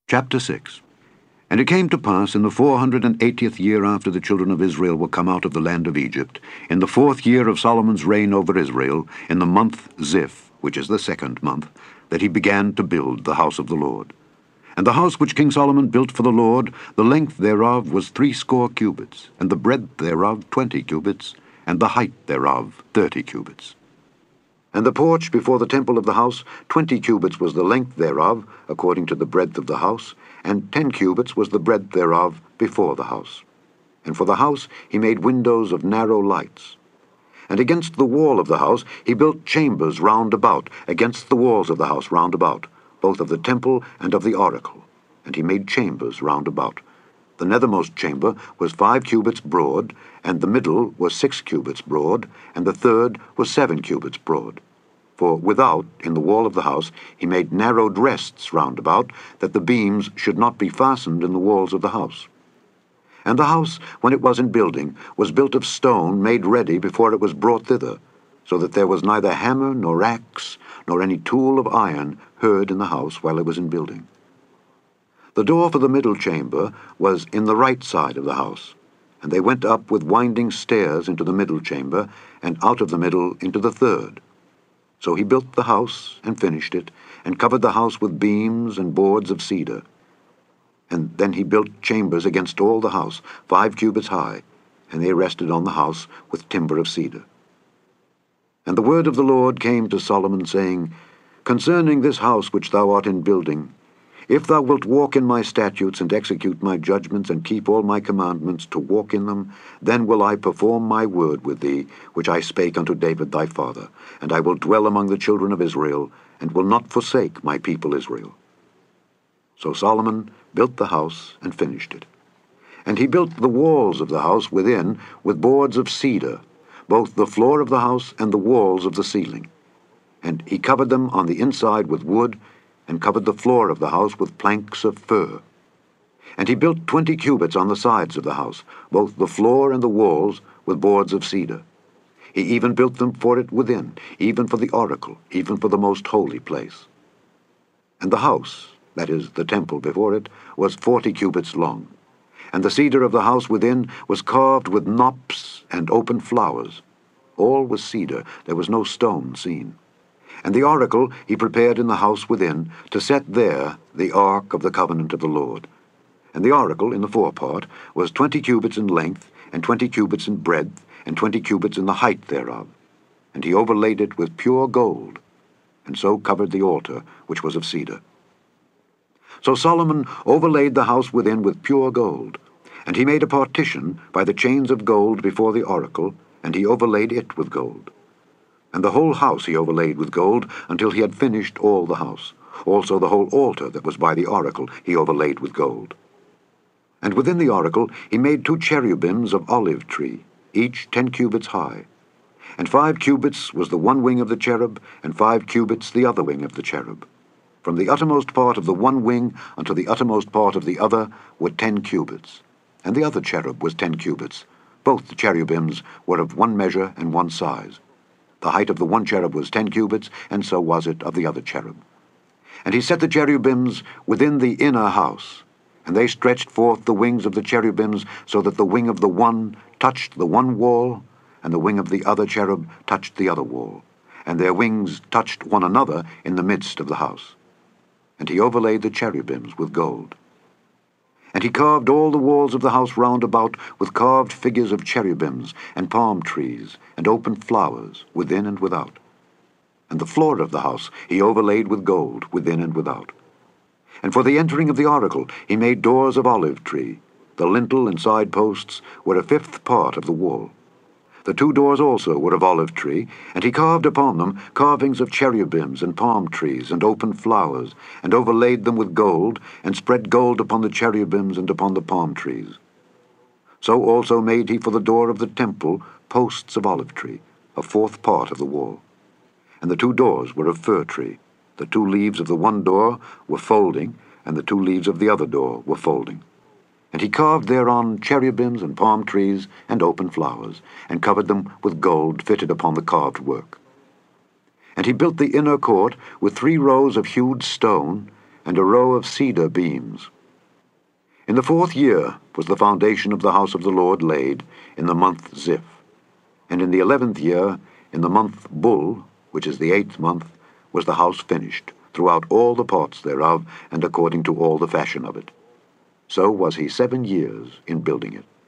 Chapter 6. And it came to pass in the 480th year after the children of Israel were come out of the land of Egypt, in the 4th year of Solomon's reign over Israel, in the month Ziph, which is the 2nd month, that he began to build the house of the Lord. And the house which King Solomon built for the Lord, the length thereof was 60 cubits, and the breadth thereof 20 cubits, and the height thereof 30 cubits. And the porch before the temple of the house, 20 cubits was the length thereof, according to the breadth of the house, and 10 cubits was the breadth thereof before the house. And for the house he made windows of narrow lights. And against the wall of the house he built chambers round about, against the walls of the house round about, both of the temple and of the oracle. And he made chambers round about. The nethermost chamber was 5 cubits broad, and the middle was 6 cubits broad, and the third was 7 cubits broad. For without, in the wall of the house, he made narrowed rests round about, that the beams should not be fastened in the walls of the house. And the house, when it was in building, was built of stone made ready before it was brought thither, so that there was neither hammer nor axe, nor any tool of iron heard in the house while it was in building. The door for the middle chamber was in the right side of the house, and they went up with winding stairs into the middle chamber, and out of the middle into the third. So he built the house, and finished it, and covered the house with beams and boards of cedar. And then he built chambers against all the house, 5 cubits high, and they rested on the house with timber of cedar. And the word of the Lord came to Solomon, saying, Concerning this house which thou art in building, if thou wilt walk in my statutes, and execute my judgments, and keep all my commandments, to walk in them, then will I perform my word with thee, which I spake unto David thy father, and I will dwell among the children of Israel, and will not forsake my people Israel. So Solomon built the house, and finished it. And he built the walls of the house within with boards of cedar, both the floor of the house and the walls of the ceiling. And he covered them on the inside with wood, and covered the floor of the house with planks of fir. And he built 20 cubits on the sides of the house, both the floor and the walls, with boards of cedar. He even built them for it within, even for the oracle, even for the most holy place. And the house, that is, the temple before it, was 40 cubits long. And the cedar of the house within was carved with knops and open flowers. All was cedar, there was no stone seen. And the oracle he prepared in the house within, to set there the ark of the covenant of the Lord. And the oracle in the forepart was 20 cubits in length, and 20 cubits in breadth, and 20 cubits in the height thereof. And he overlaid it with pure gold, and so covered the altar, which was of cedar. So Solomon overlaid the house within with pure gold, and he made a partition by the chains of gold before the oracle, and he overlaid it with gold. And the whole house he overlaid with gold, until he had finished all the house. Also the whole altar that was by the oracle he overlaid with gold. And within the oracle he made 2 cherubims of olive tree, each 10 cubits high. And 5 cubits was the one wing of the cherub, and 5 cubits the other wing of the cherub. From the uttermost part of the one wing unto the uttermost part of the other were 10 cubits. And the other cherub was 10 cubits. Both the cherubims were of one measure and one size. The height of the one cherub was 10 cubits, and so was it of the other cherub. And he set the cherubims within the inner house, and they stretched forth the wings of the cherubims, so that the wing of the one touched the one wall, and the wing of the other cherub touched the other wall, and their wings touched one another in the midst of the house. And he overlaid the cherubims with gold. And he carved all the walls of the house round about with carved figures of cherubims, and palm trees, and open flowers, within and without. And the floor of the house he overlaid with gold, within and without. And for the entering of the oracle he made doors of olive tree. The lintel and side posts were a 5th part of the wall. The 2 doors also were of olive tree, and he carved upon them carvings of cherubims and palm trees and open flowers, and overlaid them with gold, and spread gold upon the cherubims and upon the palm trees. So also made he for the door of the temple posts of olive tree, a 4th part of the wall. And the 2 doors were of fir tree. The 2 leaves of the one door were folding, and the 2 leaves of the other door were folding. And he carved thereon cherubims and palm trees and open flowers, and covered them with gold fitted upon the carved work. And he built the inner court with 3 rows of hewed stone, and a row of cedar beams. In the 4th year was the foundation of the house of the Lord laid, in the month Ziph. And in the 11th year, in the month Bul, which is the 8th month, was the house finished, throughout all the parts thereof, and according to all the fashion of it. So was he 7 years in building it.